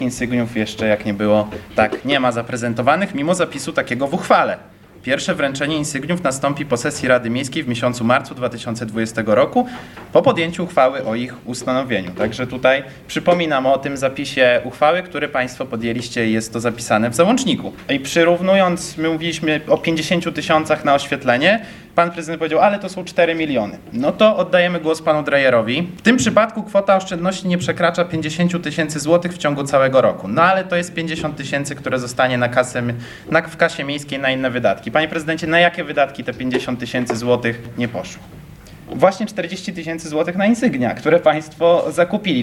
Insygniów jeszcze jak nie było, tak nie ma zaprezentowanych, mimo zapisu takiego w uchwale. Pierwsze wręczenie insygniów nastąpi po sesji Rady Miejskiej w miesiącu marcu 2020 roku po podjęciu uchwały o ich ustanowieniu. Także tutaj przypominam o tym zapisie uchwały, który Państwo podjęliście i jest to zapisane w załączniku. I przyrównując, my mówiliśmy o 50 tysiącach na oświetlenie, Pan prezydent powiedział, ale to są 4 miliony. No to oddajemy głos Panu Drejerowi. W tym przypadku kwota oszczędności nie przekracza 50 tysięcy złotych w ciągu całego roku. No ale to jest 50 tysięcy, które zostanie w kasie miejskiej na inne wydatki. Panie prezydencie, na jakie wydatki te 50 tysięcy złotych nie poszło? Właśnie 40 tysięcy złotych na insygnia, które Państwo zakupili.